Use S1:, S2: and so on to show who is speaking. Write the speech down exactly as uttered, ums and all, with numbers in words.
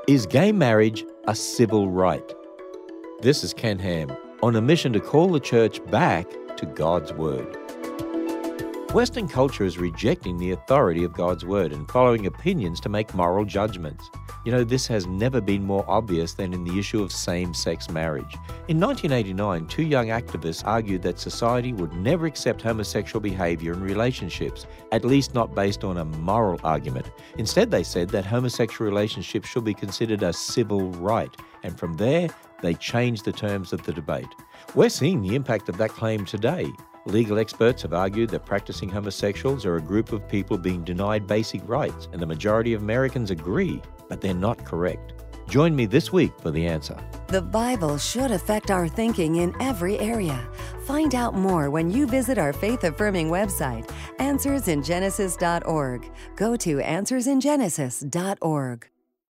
S1: Is gay marriage a civil right? This is Ken Ham, on a mission to call the church back to God's Word. Western culture is rejecting the authority of God's Word and following opinions to make moral judgments. You know, this has never been more obvious than in the issue of same-sex marriage. In nineteen eighty-nine, two young activists argued that society would never accept homosexual behavior in relationships, at least not based on a moral argument. Instead, they said that homosexual relationships should be considered a civil right, and from there, they changed the terms of the debate. We're seeing the impact of that claim today. Legal experts have argued that practicing homosexuals are a group of people being denied basic rights, and the majority of Americans agree, but they're not correct. Join me this week for the answer.
S2: The Bible should affect our thinking in every area. Find out more when you visit our faith-affirming website, answers in genesis dot org. Go to answers in genesis dot org.